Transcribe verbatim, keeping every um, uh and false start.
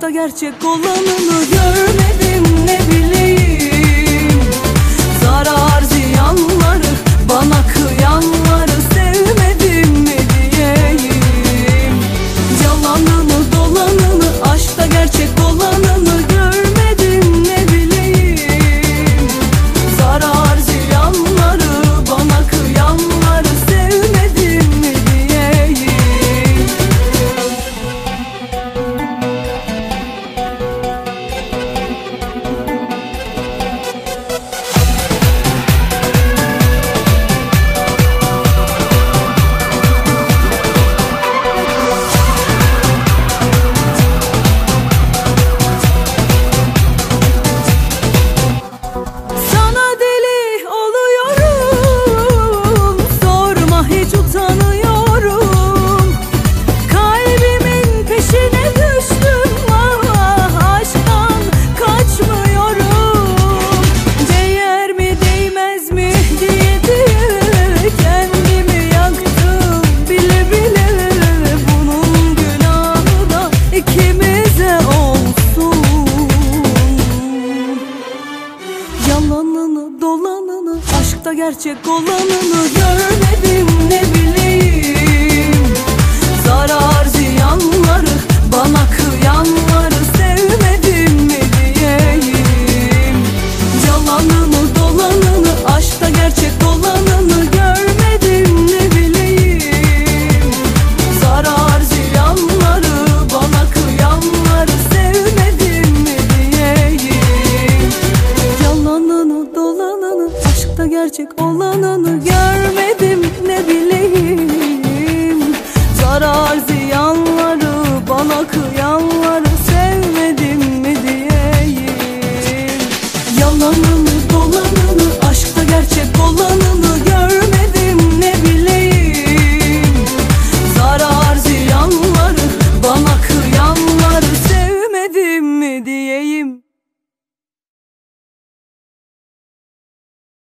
aşkta gerçek olanını görmedim, ne bileyim. Zarar ziyanları, bana kıyanları sevmedim mi diyeyim. Yalanını dolanını, aşkta gerçek olanını görmedim, ne bileyim. Zarar ziyanları, bana kıyanları sevmedim mi diyeyim. Yalanını dolanını, aşkta gerçek olanını görmedim, ne bileyim. Zarar ziyanları, bana kıyanları sevmedim mi diyeyim. Yalanını dolanını, aşkta gerçek olanını görmedim, ne bileyim. Zarar ziyanları, bana kıyanları sevmedim mi diyeyim. Yalanını dolanını, aşkta gerçek olanını görmedim, ne bileyim. Zarar ziyanları, bana kıyanları